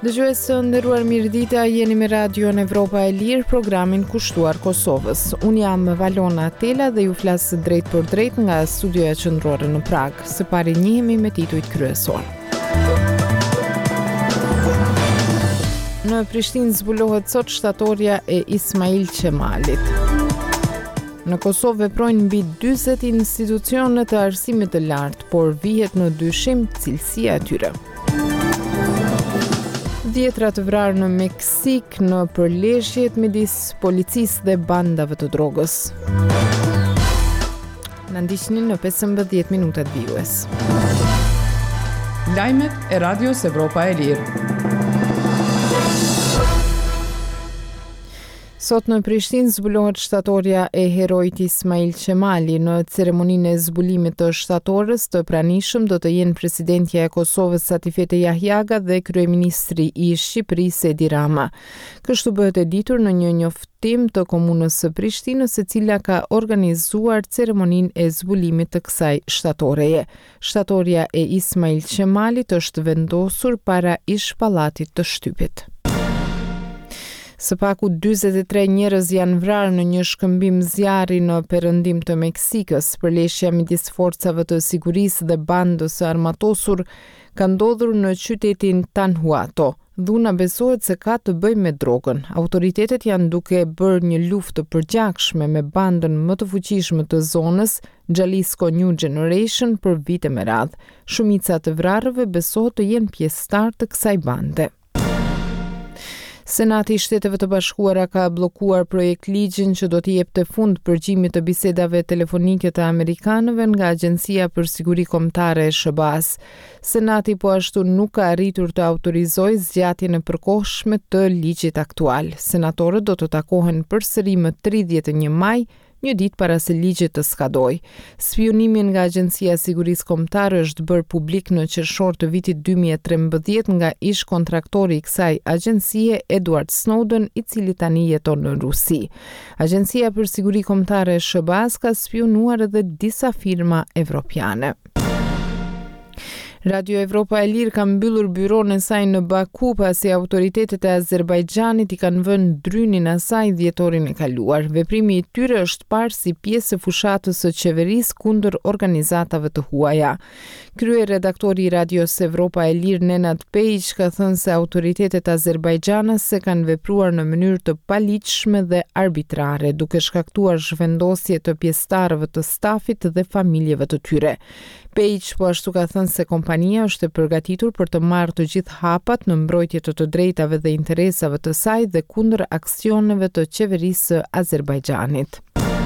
Dëgjues së nderuar, mirëdita, jeni me Radio në Evropa e Lirë, programin kushtuar Kosovës. Unë jam Valona Tela dhe ju flas drejt për drejt nga studioja qendrore në Prag. Së pari njihemi me titujt kryesor. Në Prishtinë zbulohet sot shtatorja e Ismail Qemalit. Në Kosovë veprojnë mbi 40 institucione të arsimit të lartë, por vihet në dyshim cilësia e tyre. Dhjetra të vrarë në Meksik në përleshjet midis policisë dhe bandave të drogës. Na ndiqni në 15 minutat vijues. Lajmet e Radios Evropa e Lirë. Sot në Prishtinë zbulohet shtatorja e heroit Ismail Qemali. Në ceremoninë e zbulimit të shtatorës të pranishëm do të jenë presidentja e Kosovës Satifete Jahjaga dhe kryeministri i Shqipërisë Edi Rama. Kështu bëhet e ditur në një njoftim të komunës së Prishtinës, e cila ka organizuar ceremoninë e zbulimit të kësaj shtatoreje. Shtatorja e Ismail Qemalit është vendosur para ish pallatit të Shtypit. Së paku 43 njerëz janë vrarë në një shkëmbim zjarri në perëndim të Meksikës. Përleshja midis forcave të sigurisë dhe bandës së armatosur ka ndodhur në qytetin Tanhuato. Dhuna besohet se ka të bëjë me drogën. Autoritetet janë duke bërë një luftë të përgjakshme me bandën më të fuqishme të zonës, Jalisco New Generation, për vite me radhë. Shumica të vrarëve besohet të jenë pjesëtar të kësaj bande. Senati i Shteteve të Bashkuara ka bllokuar projekt ligjin që do t'i jepte fund përgjimit të bisedave telefonike të amerikanëve nga Agjencia për Siguri Kombëtare e SBA-s. Senati po ashtu nuk ka arritur të autorizojë zgjatjen e përkohshme të ligjit aktual. Senatorët do të takohen përsëri më 31 maj, një ditë para se ligji të skadojë. Spionimi nga Agjencia e Sigurisë Kombëtare është bërë publik në qershor të vitit 2013 nga ish kontraktori i kësaj agjencie, Edward Snowden, i cili tani jeton në Rusi. Agjencia për Siguri Kombëtare e SBA-s ka spionuar edhe disa firma evropiane. Radio Evropa e Lirë ka mbyllur byron e saj në Baku pasi autoritetet e Azerbajxhanit i kanë vënë drynin asaj dhjetorin e kaluar. Veprimi i tyre është parë si pjesë e fushatës së qeverisë kundër organizatave të huaja. Kryeredaktori i Radios Evropa e Lirë, Nenad Pejic, ka thënë se autoritetet azerbajdxanase kanë vepruar në mënyrë të paligjshme dhe arbitrare, duke shkaktuar zhvendosje të pjesëtarëve të stafit dhe familjeve të tyre. Pejic po ashtu ka thënë se kompania është e përgatitur për të marrë të gjithë hapat në mbrojtje të drejtave dhe interesave të saj dhe kundër aksioneve të qeverisë së Azerbajxhanit.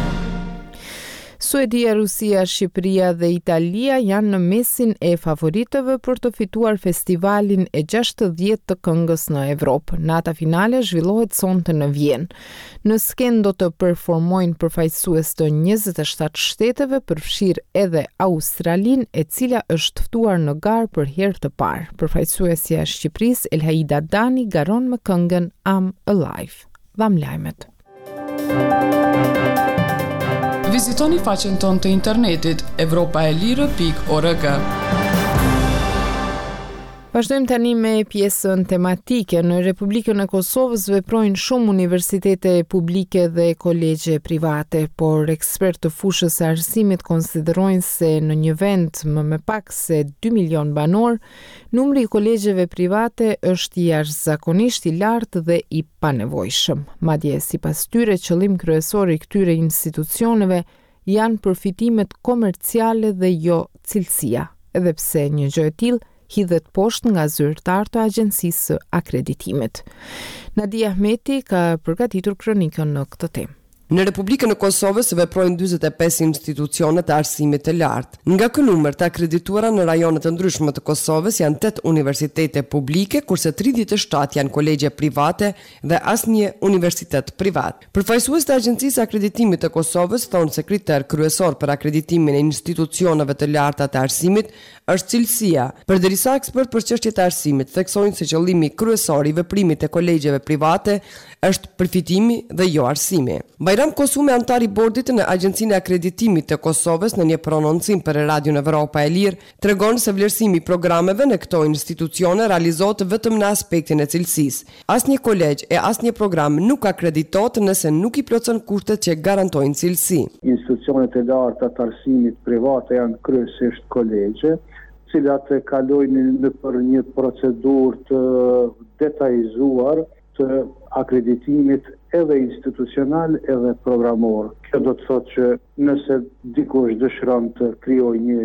Suedia, Rusia, Shqipëria dhe Italia janë në mesin e favoritëve për të fituar festivalin e 60 të këngës në Evropë. Nata finale zhvillohet sonte në Vjenë. Në skenë do të performojnë përfaqësues të 27 shteteve, përfshirë edhe Australinë, e cila është ftuar në garë për herë të parë. Përfaqësuesja e Shqipërisë, Elhaida Dani, garon me këngën I'm Alive. Dham lajmet. Vizitoni faqen tonë të internetit evropaelire.org. Vazhdojmë tani me pjesën tematike. Në Republikën e Kosovës veprojnë shumë universitete publike dhe kolegje private, por ekspertë të fushës së arsimit konsiderojnë se në një vend me pak se 2 milion banor, numri i kolegjeve private është jashtëzakonisht i lartë dhe i panevojshëm. Madje sipas tyre, qëllimi kryesor i këtyre institucioneve janë përfitimet komerciale dhe jo cilësia, edhe pse një gjë e tillë hidhet poshtë nga zyrtar të agjencisë së akreditimit. Nadia Ahmeti ka përgatitur kronikën në këtë temë. Në Republikën e Kosovës veprojnë 45 institucione të arsimit të lartë. Nga ky numër të akredituara në rajonet të ndryshme të Kosovës janë 8 universitete publike, kurse 37 janë kolegje private dhe asnjë universitet privat. Përfaqësues të Agjencisë së Akreditimit të Kosovës thonë se kriter kryesor për akreditimin e institucioneve të larta të arsimit është cilësia. Përderisa ekspert për çështjet e arsimit theksojnë se qëllimi kryesor i veprimit të kolegjeve private është përfitimi dhe jo arsimi. Bajram Kosumi, antar i bordit në Agjencinë e Akreditimit të Kosovës, në një prononcim për Radion Evropa e Lirë, tregon se vlerësimi i programeve në këto institucione realizohet vetëm në aspektin e cilësisë. Asnjë kolegj e asnjë program nuk akreditohet nëse nuk i plotson kushtet që garantojnë cilësi. Institucionet e larta të arsimit private janë kryesisht kolegje, cilat kalojnë në për një procedurë të detajzuar të akreditimit edhe institucional edhe programor. Kjo do të thotë që nëse dikush dëshiron të krijojë një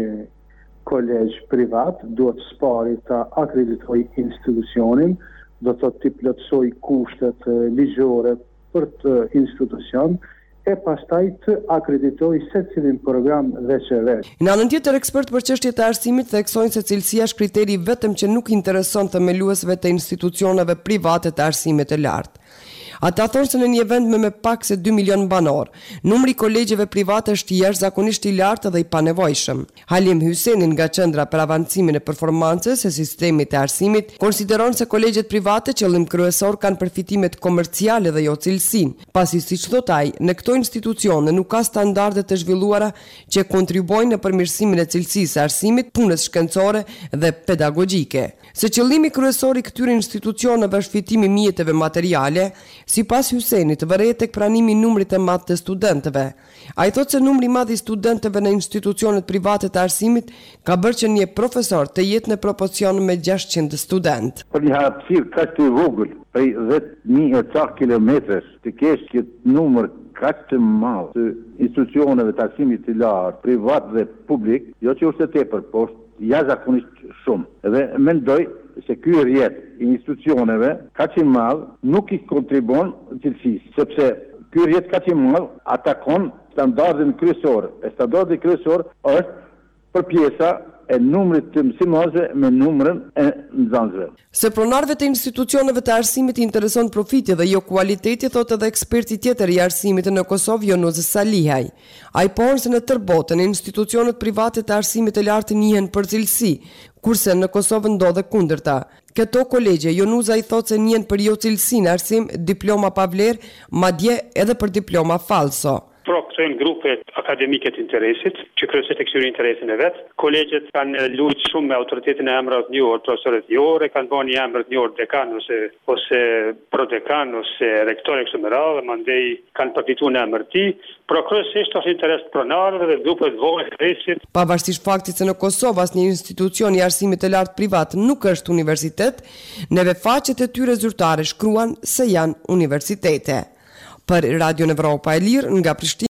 kolegj privat, duhet spari ta akreditoj institucionin, do të thotë të plotësoj kushtet ligjore për të institucion, e pastaj të akreditoj secilin program veçanërisht. Në anën tjetër, ekspert për çështjet e arsimit theksojnë se cilësia është kriteri vetëm që nuk intereson themeluesve të institucioneve private të arsimit të lartë. Ata thonë se në një vend me pak se 2 milion banor, numri i kolegjeve private është jashtëzakonisht i lartë dhe i panevojshëm. Halim Hysenin nga Qendra për Avancimin e Performancës e Sistemit të Arsimit konsideron se kolegjet private qëllim kryesor kanë përfitimet komerciale dhe jo cilësinë, pasi siç thot ai, në këto institucione nuk ka standarde të zhvilluara që kontribuojnë në përmirësimin e cilësisë së arsimit, punës shkencore dhe pedagogjike. Se qëllimi kryesor i këtyre institucioneve është fitimi i mjeteve materiale, sipas Hysenit, vëret tek pranimi i numrit të madh të studentëve. Ai thotë se numri i madh i studentëve në institucionet private të arsimit ka bërë që një profesor të jetë në proporcion me 600 student. Për një hapësirë kaq të vogël, prej 10.000 ca kilometrash, të kesh këtë numër kaq të madh të institucioneve të arsimit të lartë, privat dhe publik, jo që është e tepër, por jashtëzakonisht shumë. Dhe mendoj se ky rrjet i institucioneve kaq i madh nuk i kontribon cilësisë, sepse ky rrjet kaq i madh atakon standardin kryesor. E standardi kryesor është për pjesa e numrit të mësimosve me numrin e nxënësve. Se pronarëve të institucioneve të arsimit i intereson profiti dhe jo kualiteti, thotë edhe eksperti tjetër i arsimit në Kosovë, Jonuz Salihaj. Ai pohon se në tërë botën institucionet private të arsimit të lartë njihen për cilësi, kurse në Kosovë ndodhe kundërta. Këto kolegje, Jonuza i thotë se njihen për jo cilësi në arsim, diploma pa vlerë, madje edhe për diploma falso. Këto janë grupe akademike të interesit, që kryesisht e këtyre interesin e vet. Kolegjet kanë luajtur shumë me autoritetin e emrave të njohur, profesorët jore kanë bënë një emër të njohur dekan ose prodekan ose rektor e kështu me radhë, mandej kanë përfituar në emër të tij, por kryesisht është interes pronarëve dhe grupeve të vogla të interesit. Pavarësisht faktit se në Kosovë asnjë institucion i arsimit të lartë privat nuk është universitet, neve faqet e tyre zyrtare shkruan se janë universitete. Për Radion Evropa e Lirë nga Prishtinë.